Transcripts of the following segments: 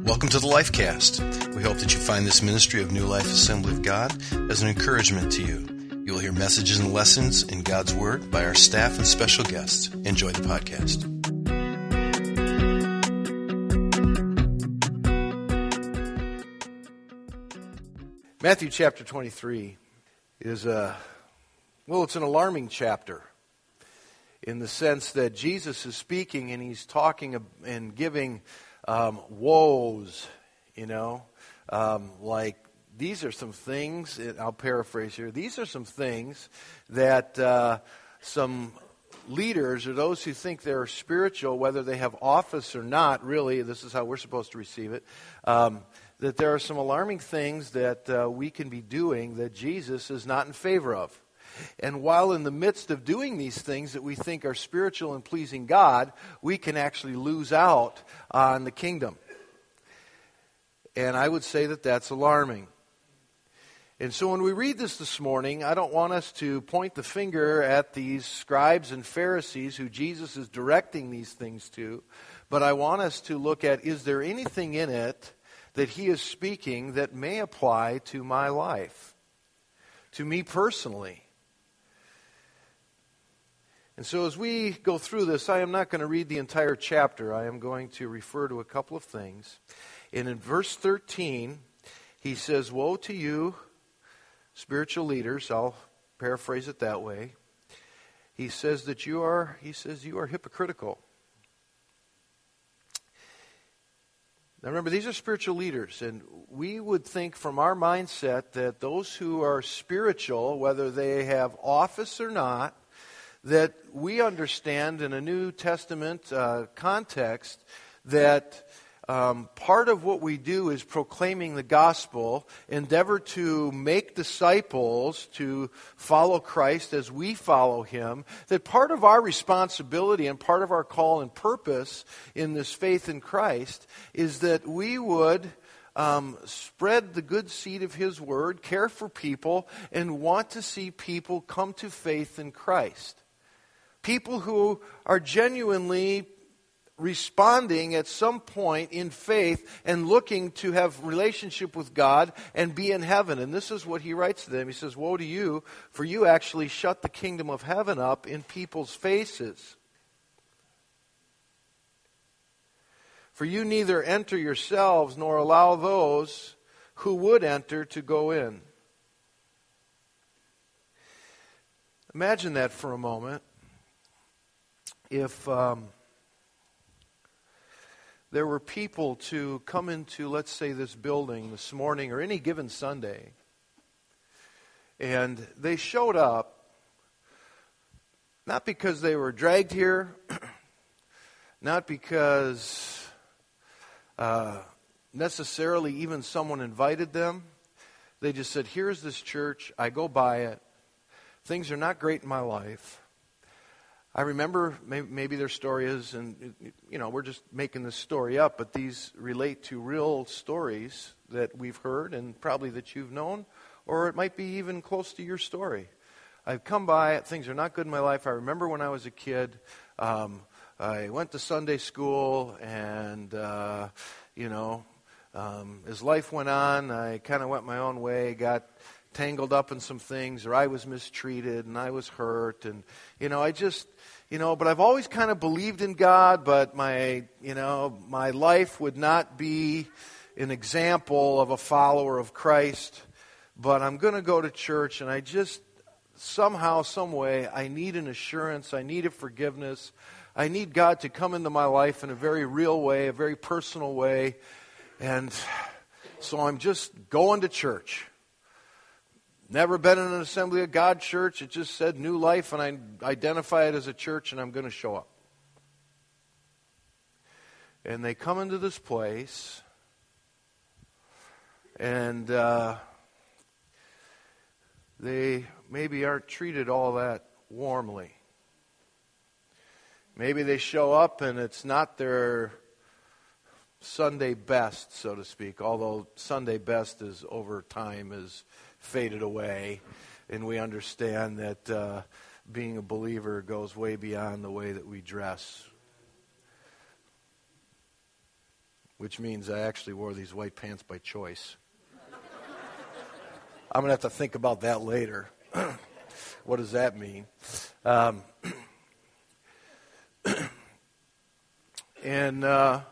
Welcome to the Lifecast. We hope that you find this ministry of New Life Assembly of God as an encouragement to you. You will hear messages and lessons in God's Word by our staff and special guests. Enjoy the podcast. Matthew chapter 23 is it's an alarming chapter in the sense that Jesus is speaking and he's talking and giving woes, like these are some things, I'll paraphrase here, these are some things that some leaders or those who think they're spiritual, whether they have office or not, really, this is how we're supposed to receive it, that there are some alarming things that we can be doing that Jesus is not in favor of. And while in the midst of doing these things that we think are spiritual and pleasing God, we can actually lose out on the kingdom. And I would say that that's alarming. And so when we read this morning, I don't want us to point the finger at these scribes and Pharisees who Jesus is directing these things to, but I want us to look at, is there anything in it that he is speaking that may apply to my life, to me personally? And so as we go through this, I am not going to read the entire chapter. I am going to refer to a couple of things. And in verse 13, he says, "Woe to you, spiritual leaders," I'll paraphrase it that way. He says that you are hypocritical. Now remember, these are spiritual leaders, and we would think from our mindset that those who are spiritual, whether they have office or not, that we understand in a New Testament context that part of what we do is proclaiming the gospel, endeavor to make disciples to follow Christ as we follow Him, that part of our responsibility and part of our call and purpose in this faith in Christ is that we would spread the good seed of His Word, care for people, and want to see people come to faith in Christ. People who are genuinely responding at some point in faith and looking to have relationship with God and be in heaven. And this is what he writes to them. He says, "Woe to you, for you actually shut the kingdom of heaven up in people's faces. For you neither enter yourselves nor allow those who would enter to go in." Imagine that for a moment. If there were people to come into, let's say, this building this morning or any given Sunday, and they showed up not because they were dragged here, not because necessarily even someone invited them. They just said, "Here's this church, I go by it, things are not great in my life." I remember, maybe their story is, and we're just making this story up, but these relate to real stories that we've heard and probably that you've known, or it might be even close to your story. I've come by, things are not good in my life. I remember when I was a kid, I went to Sunday school, and, as life went on, I kind of went my own way, got tangled up in some things, or I was mistreated and I was hurt, and but I've always kind of believed in God, but my life would not be an example of a follower of Christ. But I'm going to go to church, and I just somehow, some way, I need an assurance, I need a forgiveness, I need God to come into my life in a very real way, a very personal way, and so I'm just going to church. Never been in an Assembly of God church. It just said New Life, and I identify it as a church, and I'm going to show up. And they come into this place, and they maybe aren't treated all that warmly. Maybe they show up, and it's not their Sunday best, so to speak, although Sunday best is over time is faded away, and we understand that being a believer goes way beyond the way that we dress. which means I actually wore these white pants by choice. I'm going to have to think about that later. What does that mean? And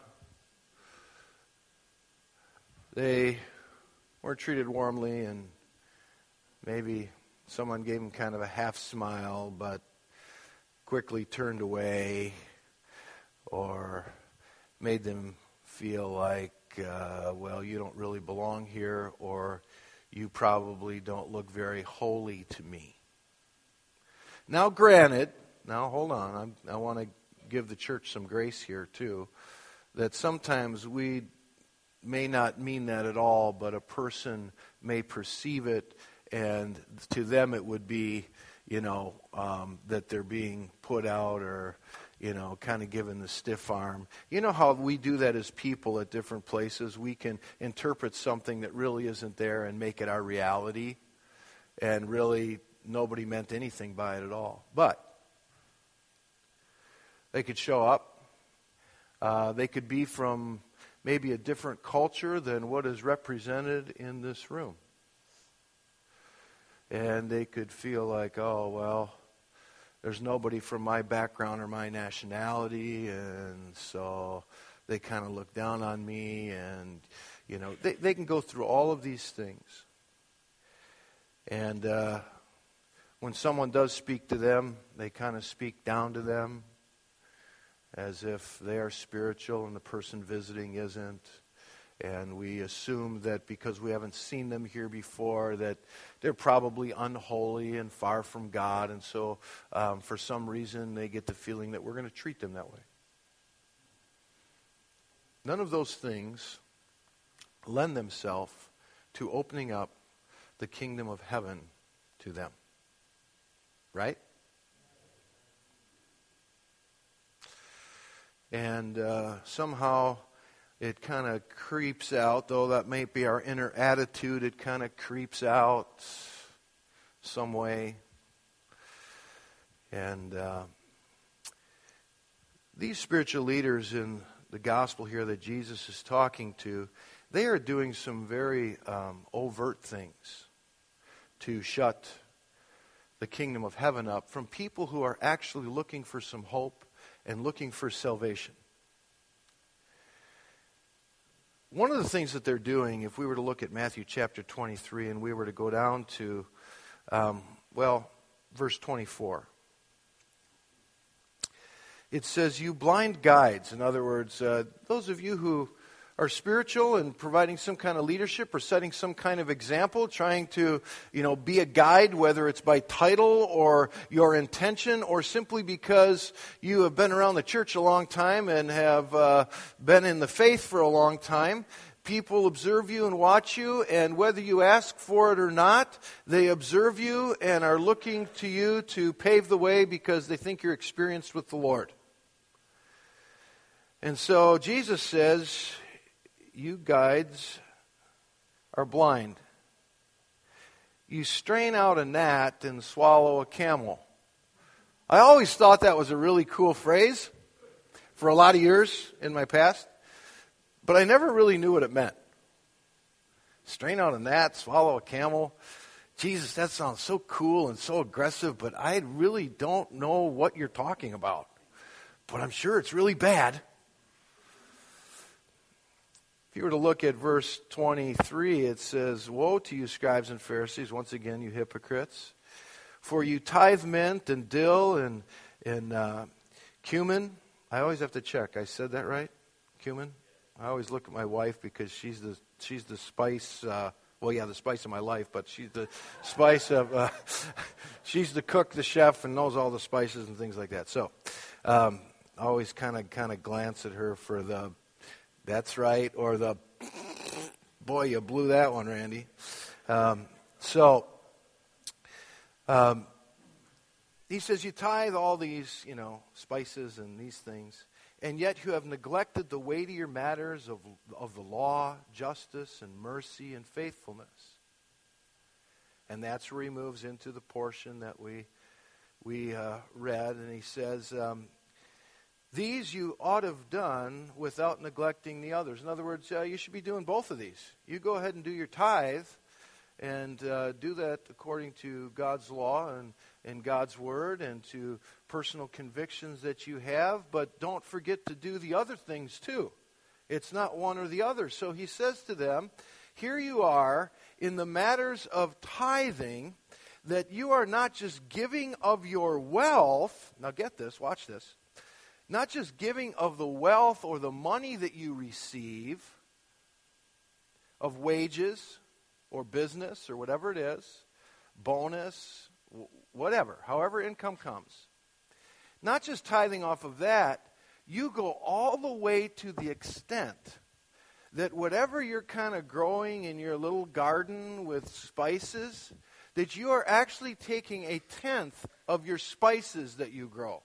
they weren't treated warmly, and maybe someone gave them kind of a half smile, but quickly turned away, or made them feel like, well, you don't really belong here, or you probably don't look very holy to me. Now, granted, now hold on, I want to give the church some grace here too, that sometimes we may not mean that at all, but a person may perceive it, and to them it would be, that they're being put out, or, kind of given the stiff arm. You know how we do that as people at different places? We can interpret something that really isn't there and make it our reality, and really nobody meant anything by it at all. But they could show up. They could be from maybe a different culture than what is represented in this room. And they could feel like, oh, well, there's nobody from my background or my nationality, and so they kind of look down on me, and, they can go through all of these things. And when someone does speak to them, they kind of speak down to them as if they are spiritual and the person visiting isn't. And we assume that because we haven't seen them here before, that they're probably unholy and far from God. And so for some reason they get the feeling that we're going to treat them that way. None of those things lend themselves to opening up the kingdom of heaven to them. Right? And somehow it kind of creeps out, though that may be our inner attitude, it kind of creeps out some way. And these spiritual leaders in the gospel here that Jesus is talking to, they are doing some very overt things to shut the kingdom of heaven up from people who are actually looking for some hope and looking for salvation. One of the things that they're doing, if we were to look at Matthew chapter 23 and we were to go down to, verse 24. It says, you blind guides. In other words, those of you who are spiritual and providing some kind of leadership or setting some kind of example, trying to, be a guide, whether it's by title or your intention or simply because you have been around the church a long time and have been in the faith for a long time. People observe you and watch you, and whether you ask for it or not, they observe you and are looking to you to pave the way because they think you're experienced with the Lord. And so Jesus says, you guides are blind. You strain out a gnat and swallow a camel. I always thought that was a really cool phrase for a lot of years in my past, but I never really knew what it meant. Strain out a gnat, swallow a camel. Jesus, that sounds so cool and so aggressive, but I really don't know what you're talking about. But I'm sure it's really bad. If you were to look at verse 23, it says, woe to you, scribes and Pharisees, once again, you hypocrites, for you tithe mint and dill and cumin. I always have to check. I said that right? Cumin? I always look at my wife because she's the spice, the spice of my life, but she's the spice of, she's the cook, the chef, and knows all the spices and things like that. So I always kind of glance at her for the, that's right, or the, boy, you blew that one, Randy. He says, you tithe all these, spices and these things, and yet you have neglected the weightier matters of the law, justice, and mercy, and faithfulness. And that's where he moves into the portion that we read, and he says, these you ought to have done without neglecting the others. In other words, you should be doing both of these. You go ahead and do your tithe and do that according to God's law and God's word and to personal convictions that you have, but don't forget to do the other things too. It's not one or the other. So he says to them, here you are in the matters of tithing, that you are not just giving of your wealth. Now get this, watch this. Not just giving of the wealth or the money that you receive, of wages or business or whatever it is, bonus, whatever, however income comes. Not just tithing off of that, you go all the way to the extent that whatever you're kind of growing in your little garden with spices, that you are actually taking a tenth of your spices that you grow.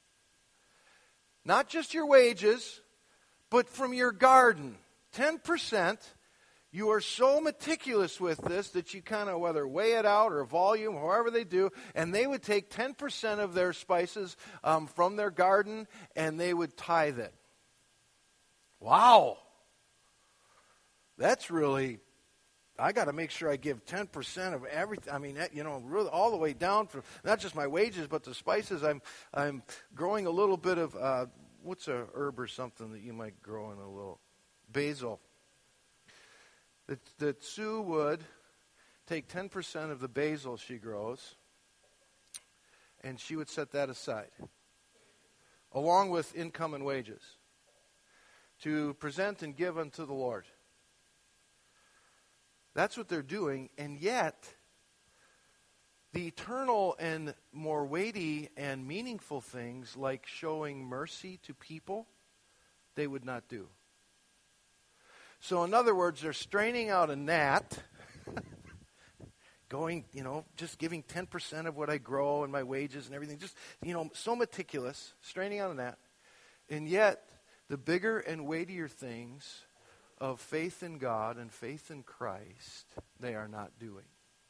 Not just your wages, but from your garden. 10%. You are so meticulous with this that you kind of, whether weigh it out or volume, however they do, and they would take 10% of their spices from their garden and they would tithe it. Wow. That's really, I got to make sure I give 10% of everything. I mean, really all the way down from not just my wages, but the spices. I'm growing a little bit of, what's a herb or something that you might grow in a little? Basil. That Sue would take 10% of the basil she grows, and she would set that aside, along with income and wages, to present and give unto the Lord. That's what they're doing, and yet the eternal and more weighty and meaningful things like showing mercy to people, they would not do. So in other words, they're straining out a gnat, going, just giving 10% of what I grow and my wages and everything, just, so meticulous, straining out a gnat. And yet, the bigger and weightier things of faith in God and faith in Christ, they are not doing.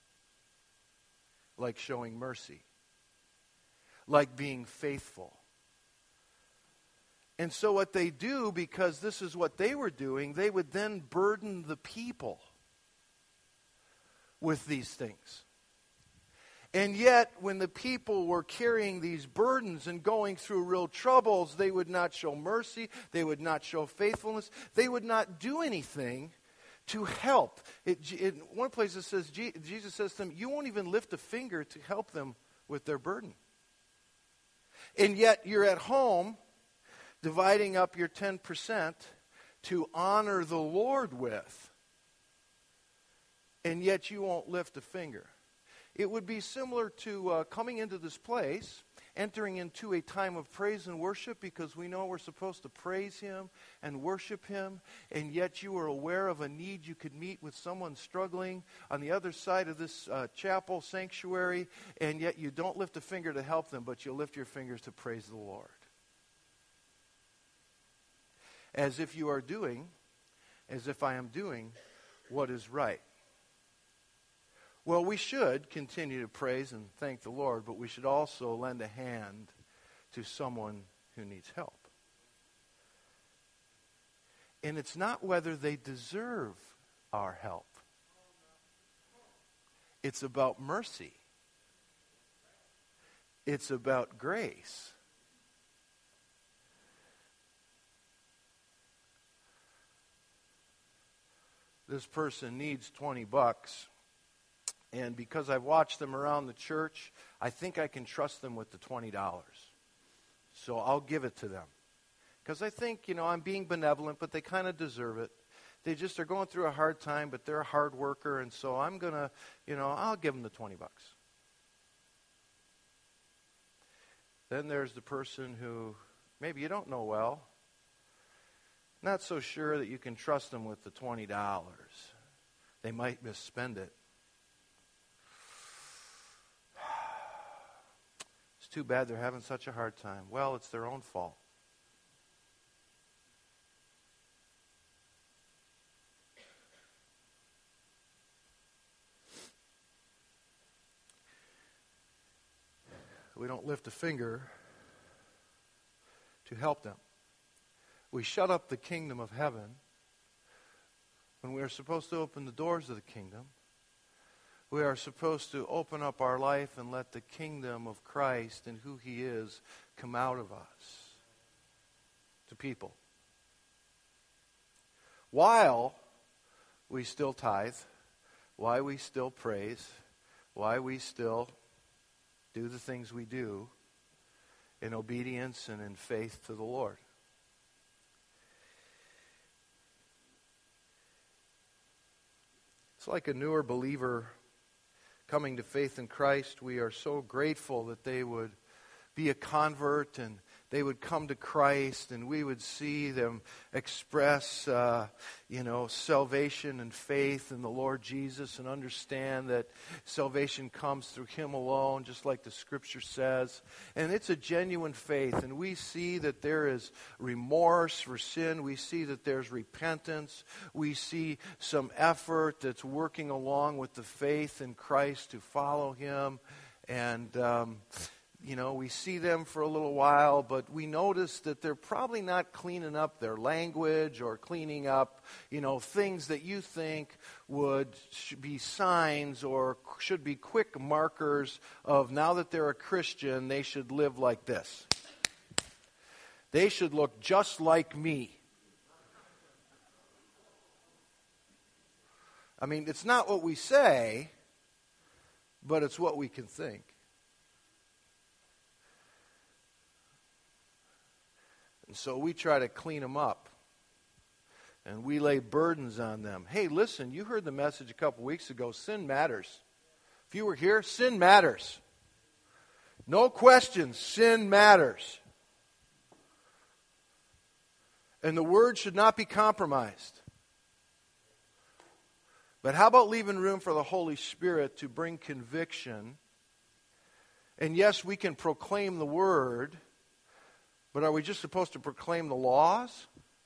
Like showing mercy. Like being faithful. And so what they do, because this is what they were doing, they would then burden the people with these things. And yet, when the people were carrying these burdens and going through real troubles, they would not show mercy, they would not show faithfulness, they would not do anything to help. In one place it says, Jesus says to them, you won't even lift a finger to help them with their burden. And yet, you're at home dividing up your 10% to honor the Lord with, and yet you won't lift a finger. It would be similar to coming into this place, entering into a time of praise and worship, because we know we're supposed to praise Him and worship Him, and yet you are aware of a need you could meet with someone struggling on the other side of this chapel sanctuary, and yet you don't lift a finger to help them, but you lift your fingers to praise the Lord. As if you are doing, as if I am doing what is right. Well, we should continue to praise and thank the Lord, but we should also lend a hand to someone who needs help. And it's not whether they deserve our help. It's about mercy. It's about grace. This person needs $20, and because I've watched them around the church, I think I can trust them with the $20. So I'll give it to them. Because I think, I'm being benevolent, but they kind of deserve it. They just are going through a hard time, but they're a hard worker, and so I'm going to, I'll give them the $20. Then there's the person who maybe you don't know well. Not so sure that you can trust them with the $20. They might misspend it. It's too bad they're having such a hard time. Well, it's their own fault. We don't lift a finger to help them. We shut up the kingdom of heaven when we are supposed to open the doors of the kingdom. We are supposed to open up our life and let the kingdom of Christ and who He is come out of us to people. While we still tithe, while we still praise, while we still do the things we do in obedience and in faith to the Lord. It's like a newer believer coming to faith in Christ. We are so grateful that they would be a convert and they would come to Christ, and we would see them express, salvation and faith in the Lord Jesus, and understand that salvation comes through Him alone, just like the Scripture says. And it's a genuine faith, and we see that there is remorse for sin. We see that there's repentance. We see some effort that's working along with the faith in Christ to follow Him. And we see them for a little while, but we notice that they're probably not cleaning up their language or cleaning up, things that you think should be signs or should be quick markers of now that they're a Christian, they should live like this. They should look just like me. I mean, it's not what we say, but it's what we can think. And so we try to clean them up. And we lay burdens on them. Hey, listen, you heard the message a couple weeks ago. Sin matters. If you were here, sin matters. No question, sin matters. And the word should not be compromised. But how about leaving room for the Holy Spirit to bring conviction? And yes, we can proclaim the word. But are we just supposed to proclaim the laws?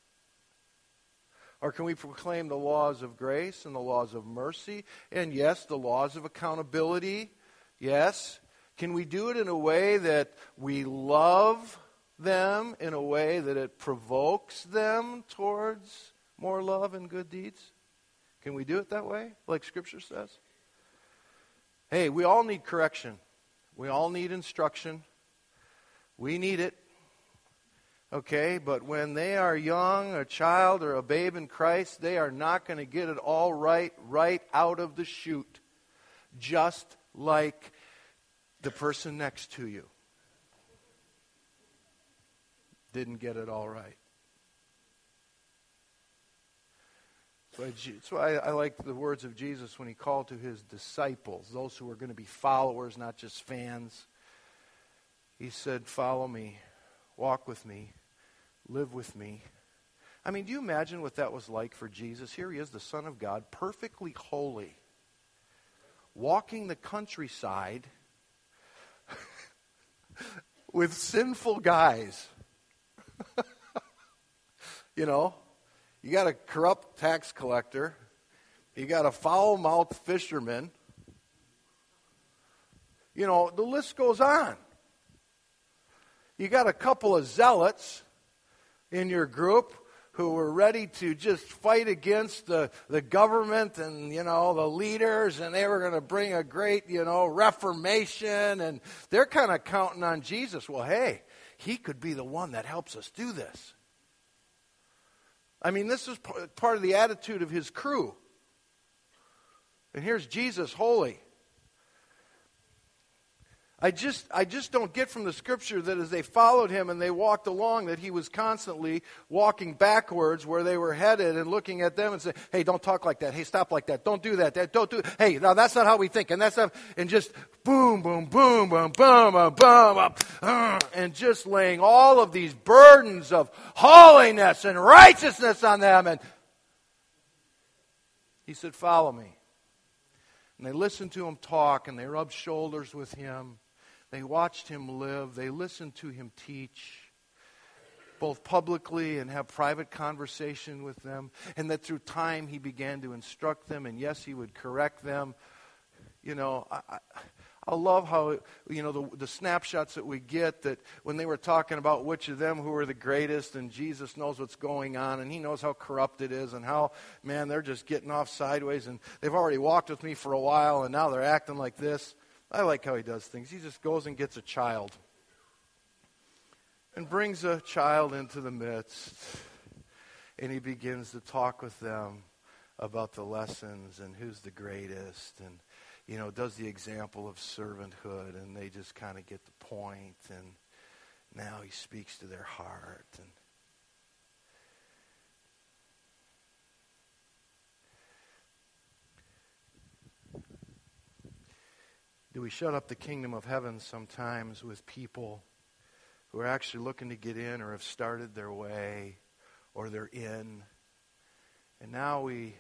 Or can we proclaim the laws of grace and the laws of mercy? And yes, the laws of accountability. Yes. Can we do it in a way that we love them, in a way that it provokes them towards more love and good deeds? Can we do it that way, like Scripture says? Hey, we all need correction. We all need instruction. We need it. Okay, but when they are young, a child, or a babe in Christ, they are not going to get it all right out of the chute. Just like the person next to you didn't get it all right. That's why I like the words of Jesus when He called to His disciples, those who were going to be followers, not just fans. He said, follow me, walk with me, live with me. I mean, do you imagine what that was like for Jesus? Here He is, the Son of God, perfectly holy, walking the countryside with sinful guys. You got a corrupt tax collector. You got a foul-mouthed fisherman. The list goes on. You got a couple of zealots in your group who were ready to just fight against the government and, the leaders, and they were going to bring a great, reformation, and they're kind of counting on Jesus. Well, hey, He could be the one that helps us do this. I mean, this is part of the attitude of His crew. And here's Jesus, holy. I just don't get from the Scripture that as they followed Him and they walked along, that He was constantly walking backwards where they were headed and looking at them and saying, hey, don't talk like that. Hey, stop like that. Don't do that. Don't do it. Hey, now that's not how we think. And that's not, and just boom, boom, boom, boom, boom, boom, boom, and just laying all of these burdens of holiness and righteousness on them. And He said, follow me. And they listened to Him talk, and they rubbed shoulders with Him. They watched Him live. They listened to Him teach, both publicly and have private conversation with them. And that through time He began to instruct them. And yes, He would correct them. I love how, the snapshots that we get, that when they were talking about which of them who were the greatest, and Jesus knows what's going on, and he knows how corrupt it is, and how, man, they're just getting off sideways, and they've already walked with me for a while, and now they're acting like this. I like how he does things. He just goes and gets a child and brings a child into the midst, and he begins to talk with them about the lessons and who's the greatest, and does the example of servanthood, and they just kind of get the point, and now he speaks to their heart. And do we shut up the kingdom of heaven sometimes with people who are actually looking to get in, or have started their way, or they're in, and now we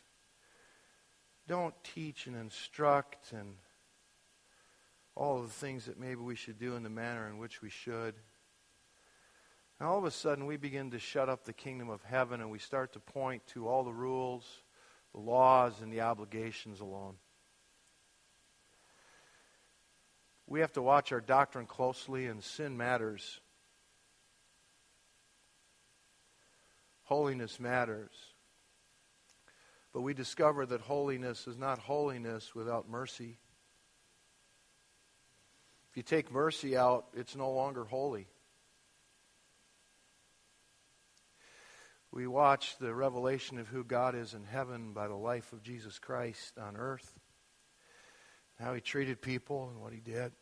don't teach and instruct and all of the things that maybe we should do in the manner in which we should. And all of a sudden we begin to shut up the kingdom of heaven, and we start to point to all the rules, the laws, and the obligations alone. We have to watch our doctrine closely, and sin matters. Holiness matters. But we discover that holiness is not holiness without mercy. If you take mercy out, it's no longer holy. We watch the revelation of who God is in heaven by the life of Jesus Christ on earth, how he treated people and what he did.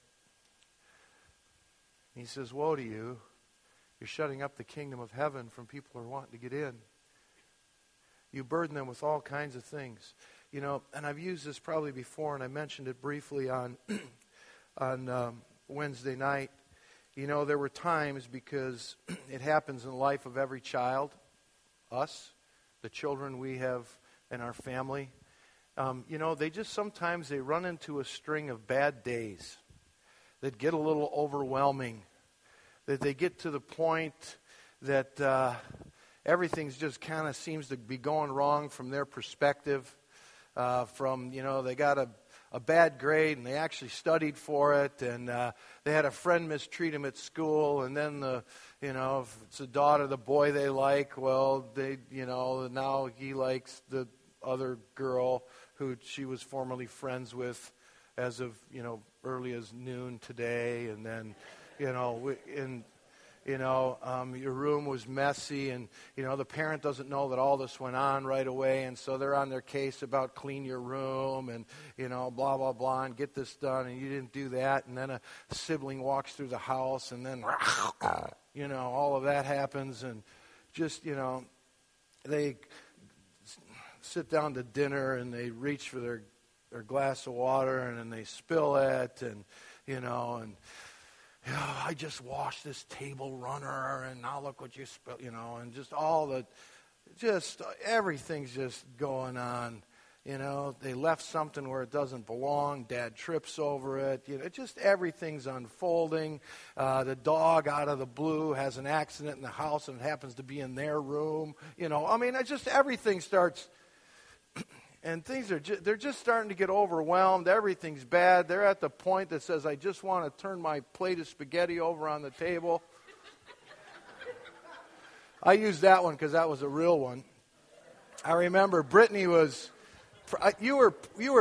He says, woe to you. You're shutting up the kingdom of heaven from people who are wanting to get in. You burden them with all kinds of things. And I've used this probably before, and I mentioned it briefly on Wednesday night. There were times, because it happens in the life of every child, us, the children we have in our family, they just sometimes they run into a string of bad days that get a little overwhelming, that they get to the point that everything's just kind of seems to be going wrong from their perspective. They got a bad grade, and they actually studied for it, and they had a friend mistreat them at school, and then if it's a daughter, the boy they like, well, now he likes the other girl who she was formerly friends with as of, early as noon today, and then, your room was messy, and, the parent doesn't know that all this went on right away, and so they're on their case about clean your room, and, blah, blah, blah, and get this done, and you didn't do that, and then a sibling walks through the house, and then, all of that happens, and just, they sit down to dinner, and they reach for their glass of water, and then they spill it, and, I just washed this table runner, and now look what you spilled, and just everything's just going on. They left something where it doesn't belong. Dad trips over it. Just everything's unfolding. The dog out of the blue has an accident in the house, and it happens to be in their room. Everything starts. And things they're just starting to get overwhelmed. Everything's bad. They're at the point that says, I just want to turn my plate of spaghetti over on the table. I used that one because that was a real one. I remember Brittany was, you were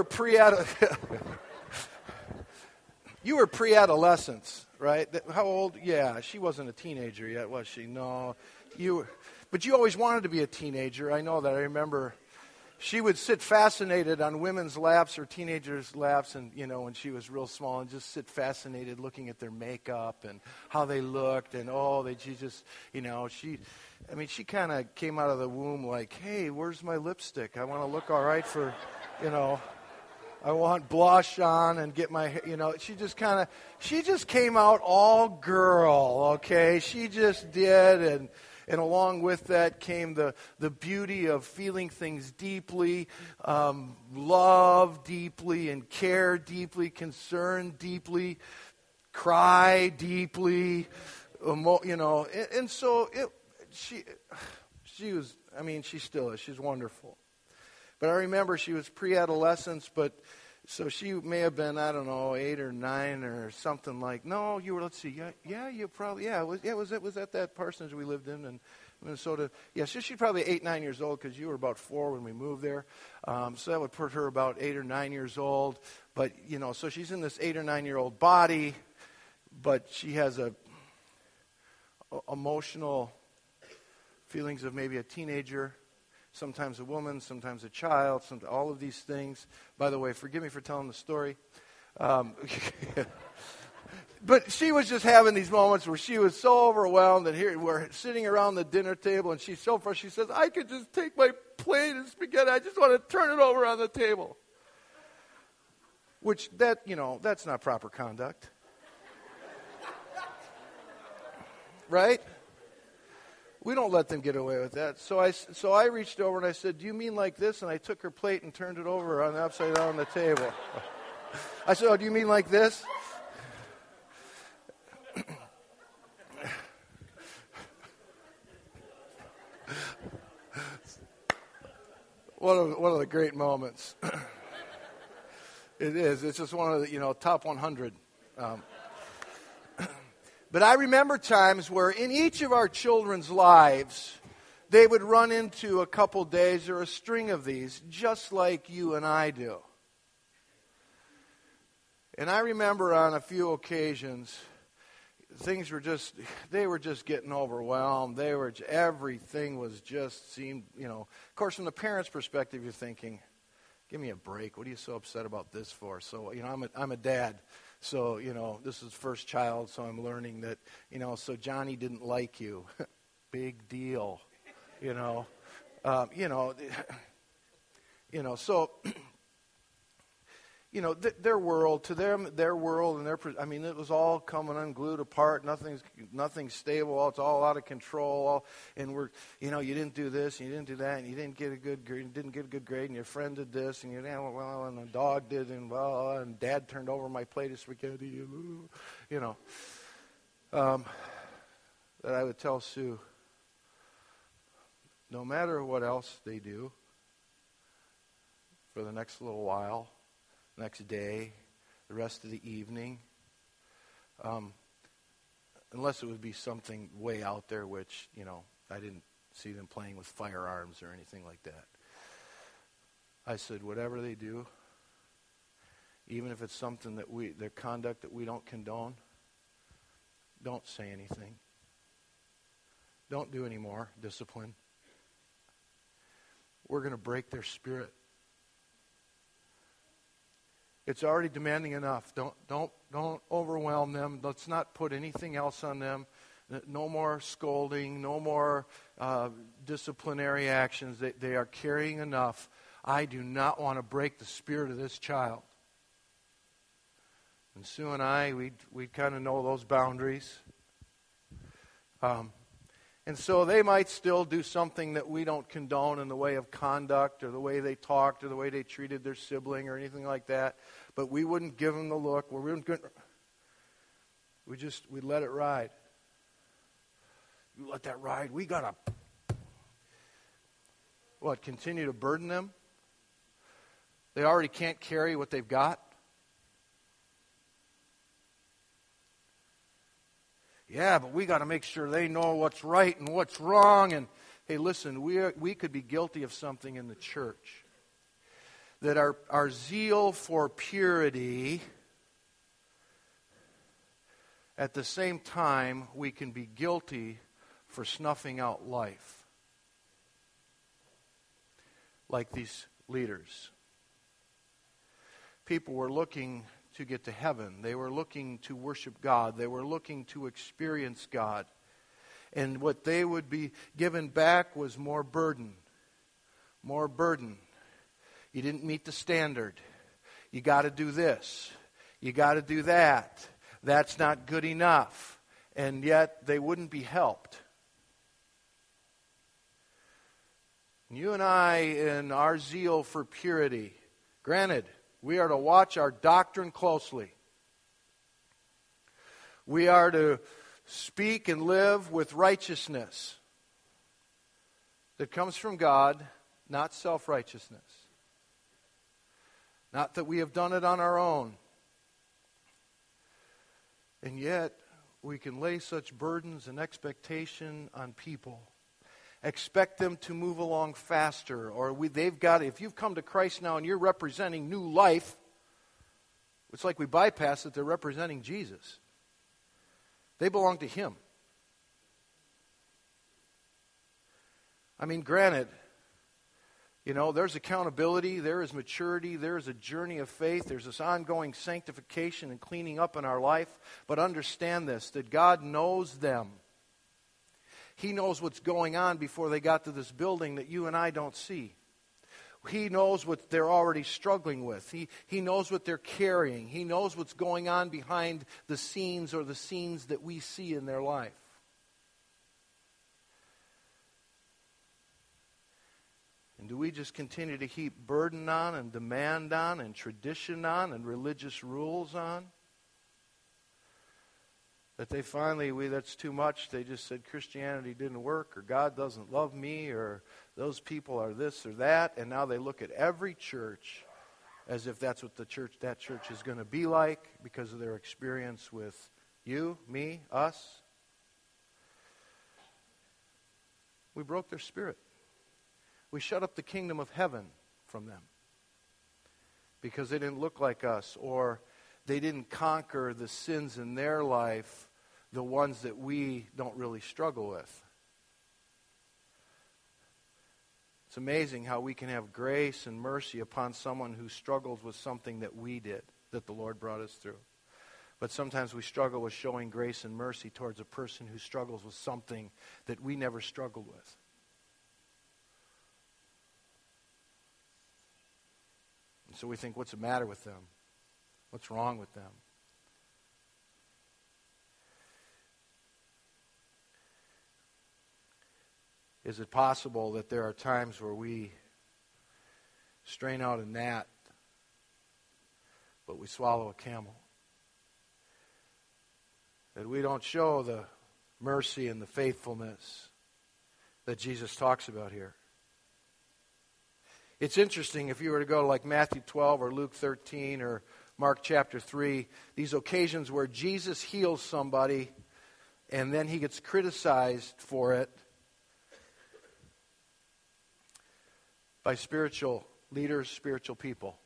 pre-adolescence, right? How old? Yeah, she wasn't a teenager yet, was she? No. But you always wanted to be a teenager. I know that. I remember she would sit fascinated on women's laps or teenagers' laps, and when she was real small, and just sit fascinated looking at their makeup and how they looked, and she kind of came out of the womb like, hey, where's my lipstick? I want to look all right for, I want blush on and get my, she just came out all girl, okay? She just did, and along with that came the beauty of feeling things deeply, love deeply, and care deeply, concern deeply, cry deeply, and so she was, she still is. She's wonderful. But I remember she was pre-adolescence, but So she may have been, I don't know, 8 or 9 or something like. No, you were. Let's see. Yeah, you probably. Yeah, it was at that parsonage we lived in Minnesota. Yeah, so she's probably 8, 9 years old because you were about 4 when we moved there. So that would put her about 8 or 9 years old. But so she's in this 8 or 9 year old body, but she has emotional feelings of maybe a teenager. Sometimes a woman, sometimes a child, all of these things. By the way, forgive me for telling the story. But she was just having these moments where she was so overwhelmed, and here we're sitting around the dinner table, and she's so frustrated. She says, I could just take my plate of spaghetti. I just want to turn it over on the table. Which, that's not proper conduct. Right? We don't let them get away with that. So I reached over and I said, do you mean like this? And I took her plate and turned it over on the upside down on the table. I said, oh, do you mean like this? One of the great moments. It is. It's just one of the, top 100. But I remember times where in each of our children's lives, they would run into a couple days or a string of these, just like you and I do. And I remember on a few occasions, they were just getting overwhelmed. Everything was just seemed, of course, from the parents' perspective, you're thinking, give me a break. What are you so upset about this for? So, I'm a dad. So, this is first child, so I'm learning that, so Johnny didn't like you. Big deal, so, their world, to them, their world, and it was all coming unglued apart. Nothing's stable. It's all out of control. And you didn't do this, and you didn't do that, and you didn't get a good grade, and your friend did this, and and the dog did, and Dad turned over my plate of spaghetti, that I would tell Sue, no matter what else they do for the next little while, next day, the rest of the evening, unless it would be something way out there, which, I didn't see them playing with firearms or anything like that. I said, whatever they do, even if it's something their conduct that we don't condone, don't say anything. Don't do any more discipline. We're going to break their spirit. It's already demanding enough. Don't overwhelm them. Let's not put anything else on them. No more scolding. No more disciplinary actions. They are carrying enough. I do not want to break the spirit of this child. And Sue and I, we kind of know those boundaries. And so they might still do something that we don't condone in the way of conduct or the way they talked or the way they treated their sibling or anything like that. But we wouldn't give them the look. We'd let it ride. You let that ride. We got to, continue to burden them? They already can't carry what they've got? Yeah, but we got to make sure they know what's right and what's wrong. And hey, listen, we could be guilty of something in the church. That our zeal for purity, at the same time, we can be guilty for snuffing out life. Like these leaders. People were looking to get to heaven. They were looking to worship God. They were looking to experience God. And what they would be given back was more burden. More burden. You didn't meet the standard. You got to do this. You got to do that. That's not good enough. And yet they wouldn't be helped. You and I, in our zeal for purity, granted, we are to watch our doctrine closely. We are to speak and live with righteousness that comes from God, not self-righteousness. Not that we have done it on our own. And yet, we can lay such burdens and expectation on people. Expect them to move along faster. Or if you've come to Christ now and you're representing new life, it's like we bypass it, they're representing Jesus. They belong to Him. I mean, granted, there's accountability, there is maturity, there is a journey of faith, there's this ongoing sanctification and cleaning up in our life. But understand this, that God knows them. He knows what's going on before they got to this building that you and I don't see. He knows what they're already struggling with. He knows what they're carrying. He knows what's going on behind the scenes or the scenes that we see in their life. And do we just continue to heap burden on and demand on and tradition on and religious rules on? That they finally, that's too much. They just said Christianity didn't work, or God doesn't love me, or those people are this or that. And now they look at every church as if that's what that church is going to be like because of their experience with you, me, us. We broke their spirit. We shut up the kingdom of heaven from them because they didn't look like us, or they didn't conquer the sins in their life, the ones that we don't really struggle with. It's amazing how we can have grace and mercy upon someone who struggles with something that we did, that the Lord brought us through. But sometimes we struggle with showing grace and mercy towards a person who struggles with something that we never struggled with. And so we think, what's the matter with them? What's wrong with them? Is it possible that there are times where we strain out a gnat, but we swallow a camel? That we don't show the mercy and the faithfulness that Jesus talks about here? It's interesting if you were to go to like Matthew 12 or Luke 13 or Mark chapter 3, these occasions where Jesus heals somebody and then he gets criticized for it by spiritual leaders, spiritual people.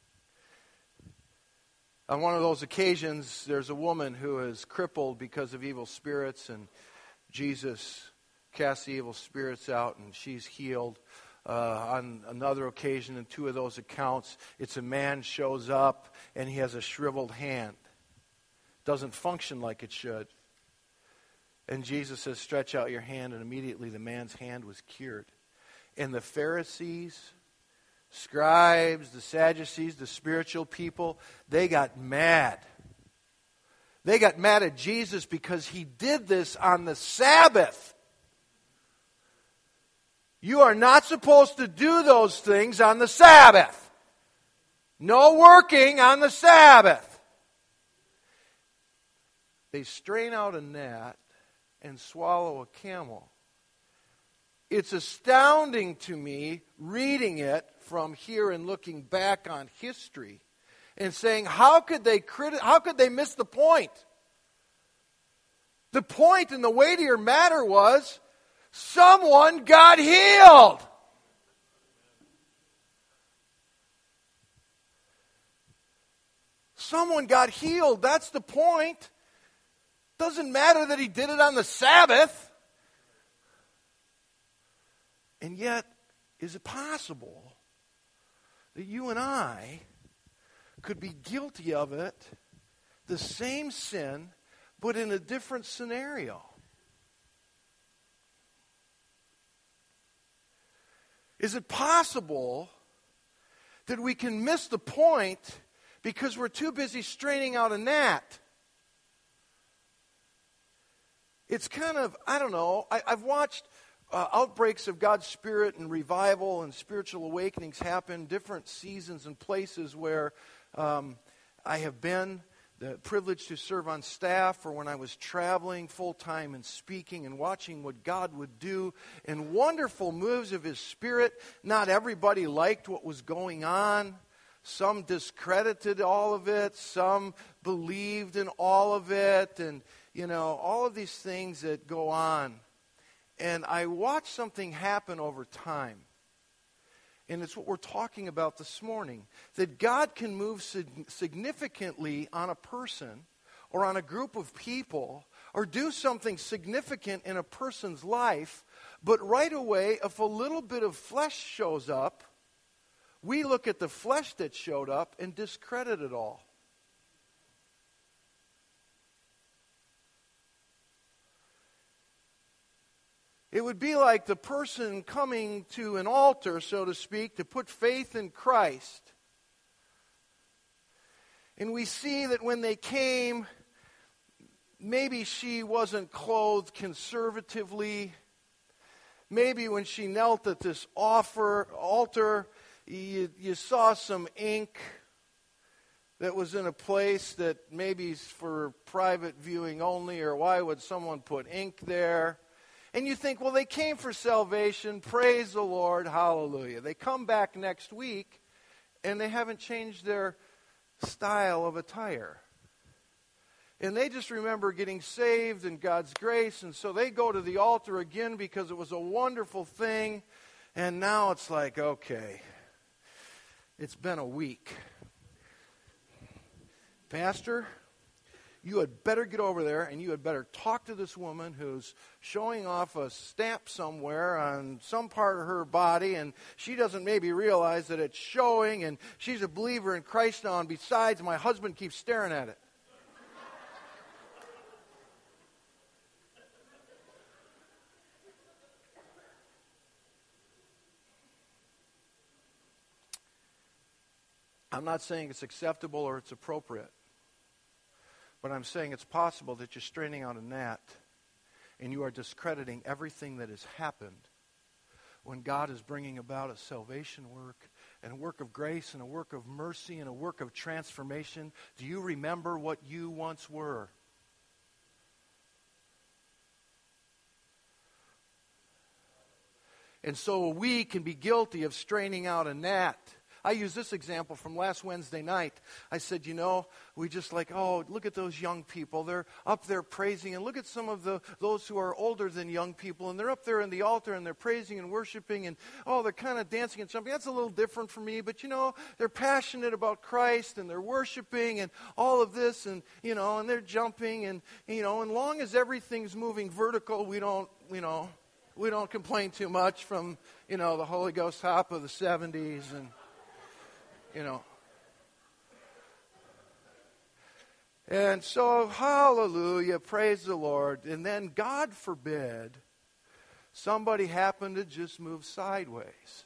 On one of those occasions, there's a woman who is crippled because of evil spirits, and Jesus casts the evil spirits out and she's healed. On another occasion, in two of those accounts, it's a man shows up and he has a shriveled hand. Doesn't function like it should. And Jesus says, stretch out your hand, and immediately the man's hand was cured. And the Pharisees, scribes, the Sadducees, the spiritual people, they got mad. They got mad at Jesus because he did this on the Sabbath. You are not supposed to do those things on the Sabbath. No working on the Sabbath. They strain out a gnat and swallow a camel. It's astounding to me reading it from here and looking back on history and saying, how could they miss the point? The point and the weightier matter was someone got healed. Someone got healed. That's the point. Doesn't matter that he did it on the Sabbath. And yet, is it possible that you and I could be guilty of it, the same sin, but in a different scenario? Is it possible that we can miss the point because we're too busy straining out a gnat? It's kind of, I don't know, I've watched outbreaks of God's Spirit and revival and spiritual awakenings happen, different seasons and places where I have been the privilege to serve on staff, or when I was traveling full-time and speaking and watching what God would do, and wonderful moves of His Spirit. Not everybody liked what was going on. Some discredited all of it. Some believed in all of it. And, all of these things that go on. And I watched something happen over time. And it's what we're talking about this morning. That God can move significantly on a person or on a group of people or do something significant in a person's life. But right away, if a little bit of flesh shows up, we look at the flesh that showed up and discredit it all. It would be like the person coming to an altar, so to speak, to put faith in Christ. And we see that when they came, maybe she wasn't clothed conservatively. Maybe when she knelt at this altar, you saw some ink that was in a place that maybe is for private viewing only, or why would someone put ink there? And you think, well, they came for salvation, praise the Lord, hallelujah. They come back next week, and they haven't changed their style of attire. And they just remember getting saved in God's grace, and so they go to the altar again because it was a wonderful thing, and now it's like, okay, it's been a week. Pastor, you had better get over there and you had better talk to this woman who's showing off a stamp somewhere on some part of her body, and she doesn't maybe realize that it's showing, and she's a believer in Christ now, and besides, my husband keeps staring at it. I'm not saying it's acceptable or it's appropriate. But I'm saying it's possible that you're straining out a gnat and you are discrediting everything that has happened when God is bringing about a salvation work and a work of grace and a work of mercy and a work of transformation. Do you remember what you once were? And so we can be guilty of straining out a gnat. I use this example from last Wednesday night. I said, we just look at those young people. They're up there praising. And look at some of those who are older than young people. And they're up there in the altar and they're praising and worshiping. And, they're kind of dancing and jumping. That's a little different for me. But, they're passionate about Christ and they're worshiping and all of this. And, and they're jumping. And, and long as everything's moving vertical, we don't complain too much from, the Holy Ghost hop of the 70s and... And so, hallelujah, praise the Lord. And then, God forbid, somebody happened to just move sideways.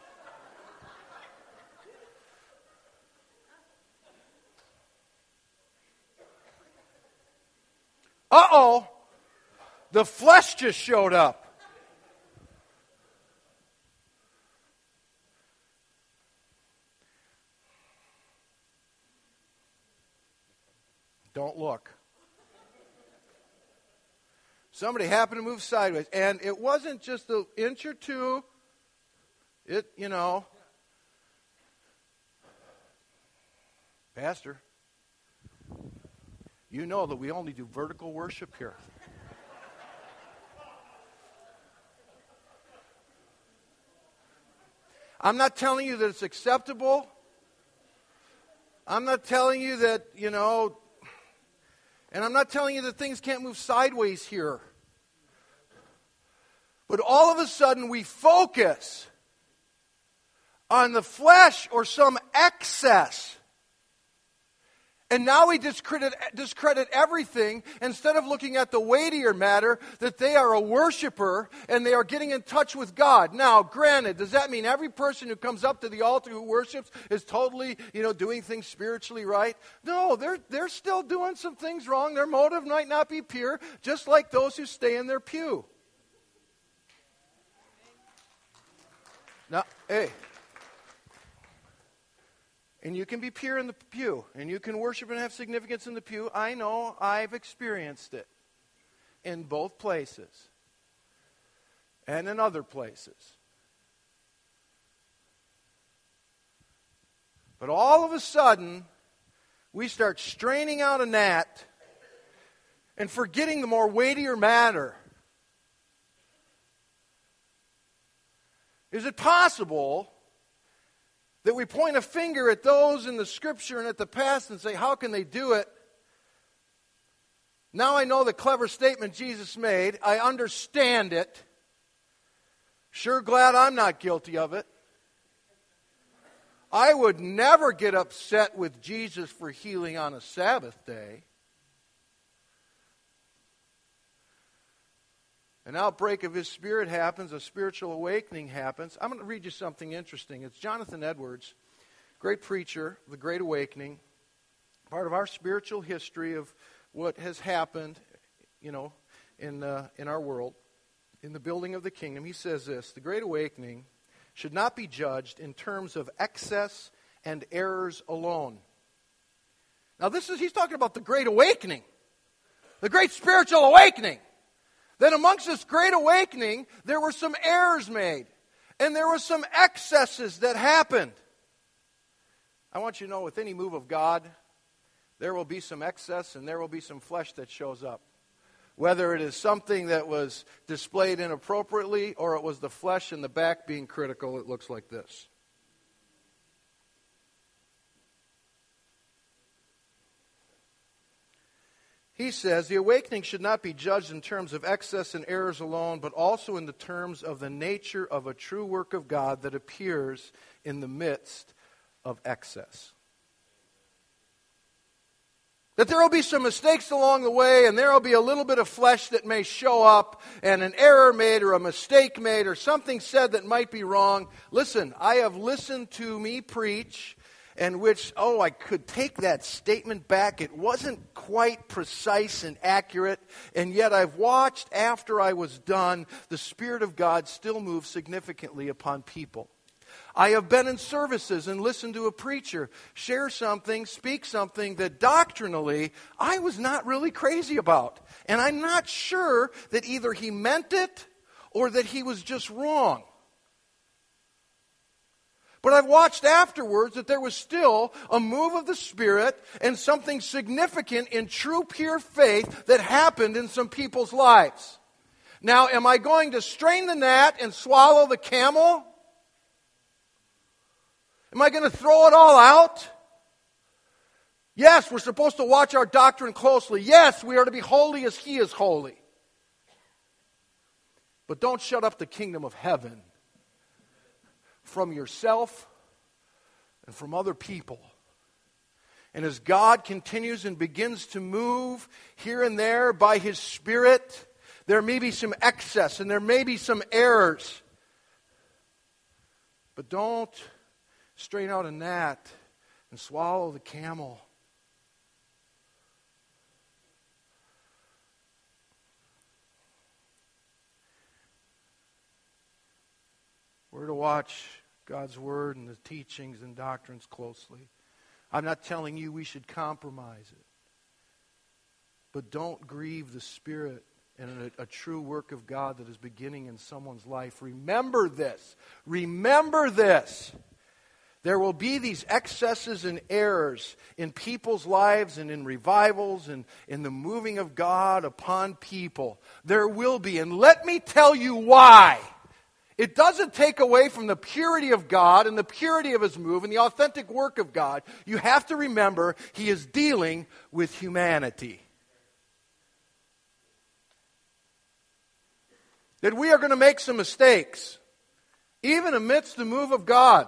Uh-oh, the flesh just showed up. Don't look. Somebody happened to move sideways. And it wasn't just an inch or two. Pastor, you know that we only do vertical worship here. I'm not telling you that it's acceptable. I'm not telling you that, and I'm not telling you that things can't move sideways here. But all of a sudden we focus on the flesh or some excess. And now we discredit everything instead of looking at the weightier matter that they are a worshiper and they are getting in touch with God. Now, granted, does that mean every person who comes up to the altar who worships is totally, doing things spiritually right? No, they're still doing some things wrong. Their motive might not be pure, just like those who stay in their pew. Now, hey. And you can be pure in the pew, and you can worship and have significance in the pew. I know, I've experienced it in both places and in other places. But all of a sudden, we start straining out a gnat and forgetting the more weightier matter. Is it possible that we point a finger at those in the Scripture and at the past and say, how can they do it? Now I know the clever statement Jesus made. I understand it. Sure glad I'm not guilty of it. I would never get upset with Jesus for healing on a Sabbath day. An outbreak of His Spirit happens, a spiritual awakening happens. I'm going to read you something interesting. It's Jonathan Edwards, great preacher, The Great Awakening, part of our spiritual history of what has happened, in our world, in the building of the kingdom. He says this: the Great Awakening should not be judged in terms of excess and errors alone. Now he's talking about the Great Awakening, the Great Spiritual Awakening. That amongst this Great Awakening, there were some errors made, and there were some excesses that happened. I want you to know, with any move of God, there will be some excess and there will be some flesh that shows up. Whether it is something that was displayed inappropriately or it was the flesh in the back being critical, it looks like this. He says, the awakening should not be judged in terms of excess and errors alone, but also in the terms of the nature of a true work of God that appears in the midst of excess. That there will be some mistakes along the way, and there will be a little bit of flesh that may show up, and an error made or a mistake made or something said that might be wrong. Listen, I have listened to me preach, and which, I could take that statement back. It wasn't quite precise and accurate, and yet I've watched after I was done, the Spirit of God still moves significantly upon people. I have been in services and listened to a preacher share something, speak something that doctrinally I was not really crazy about. And I'm not sure that either he meant it or that he was just wrong. But I've watched afterwards that there was still a move of the Spirit and something significant in true pure faith that happened in some people's lives. Now, am I going to strain the gnat and swallow the camel? Am I going to throw it all out? Yes, we're supposed to watch our doctrine closely. Yes, we are to be holy as He is holy. But don't shut up the kingdom of heaven from yourself and from other people. And as God continues and begins to move here and there by His Spirit, there may be some excess and there may be some errors. But don't strain out a gnat and swallow the camel. We're to watch God's Word and the teachings and doctrines closely. I'm not telling you we should compromise it. But don't grieve the Spirit and a true work of God that is beginning in someone's life. Remember this. Remember this. There will be these excesses and errors in people's lives and in revivals and in the moving of God upon people. There will be. And let me tell you why. It doesn't take away from the purity of God and the purity of His move and the authentic work of God. You have to remember He is dealing with humanity. That we are going to make some mistakes, even amidst the move of God.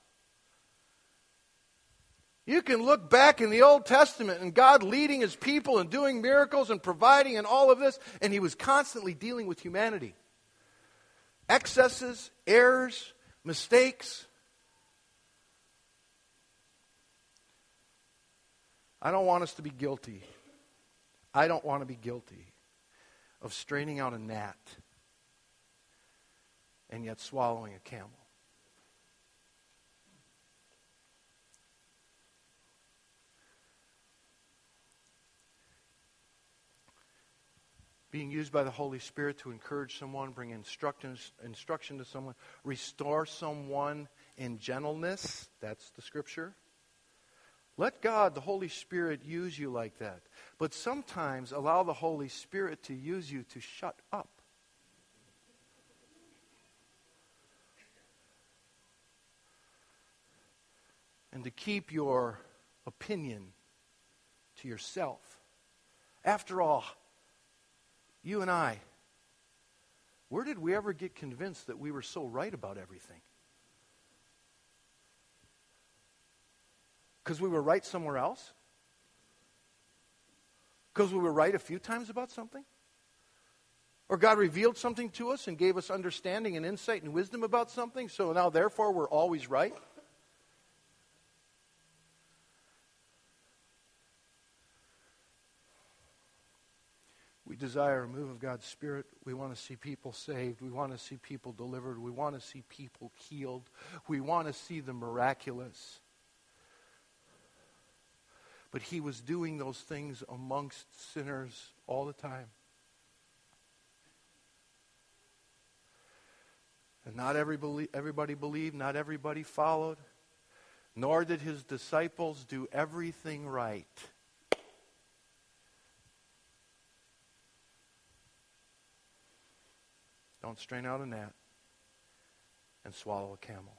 You can look back in the Old Testament and God leading His people and doing miracles and providing and all of this, and He was constantly dealing with humanity. Excesses, errors, mistakes. I don't want us to be guilty. I don't want to be guilty of straining out a gnat and yet swallowing a camel. Being used by the Holy Spirit to encourage someone, bring instruction to someone, restore someone in gentleness. That's the Scripture. Let God, the Holy Spirit, use you like that. But sometimes allow the Holy Spirit to use you to shut up. And to keep your opinion to yourself. After all, you and I, where did we ever get convinced that we were so right about everything? Because we were right somewhere else? Because we were right a few times about something? Or God revealed something to us and gave us understanding and insight and wisdom about something, so now therefore we're always right? We desire a move of God's Spirit. We want to see people saved. We want to see people delivered. We want to see people healed. We want to see the miraculous. But he was doing those things amongst sinners all the time. And not everybody believed, not everybody followed, nor did his disciples do everything right. Don't strain out a gnat and swallow a camel.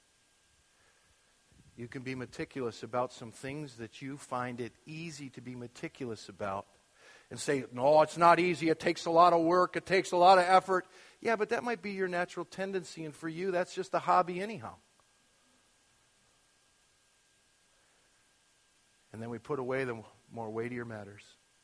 You can be meticulous about some things that you find it easy to be meticulous about and say, no, it's not easy. It takes a lot of work. It takes a lot of effort. Yeah, but that might be your natural tendency, and for you, that's just a hobby anyhow. And then we put away the more weightier matters.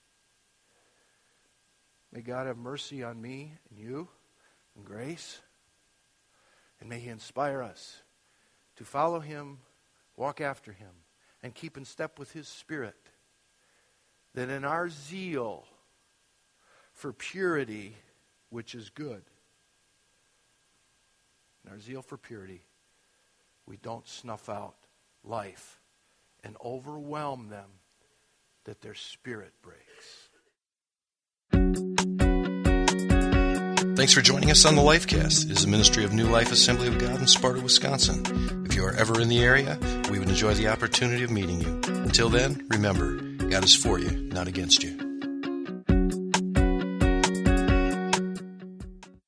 May God have mercy on me and you and grace. And may he inspire us to follow him, walk after him, and keep in step with his Spirit. That in our zeal for purity, which is good, in our zeal for purity, we don't snuff out life and overwhelm them that their spirit breaks. Thanks for joining us on the Lifecast. It is a ministry of New Life Assembly of God in Sparta, Wisconsin. If you are ever in the area, we would enjoy the opportunity of meeting you. Until then, remember, God is for you, not against you.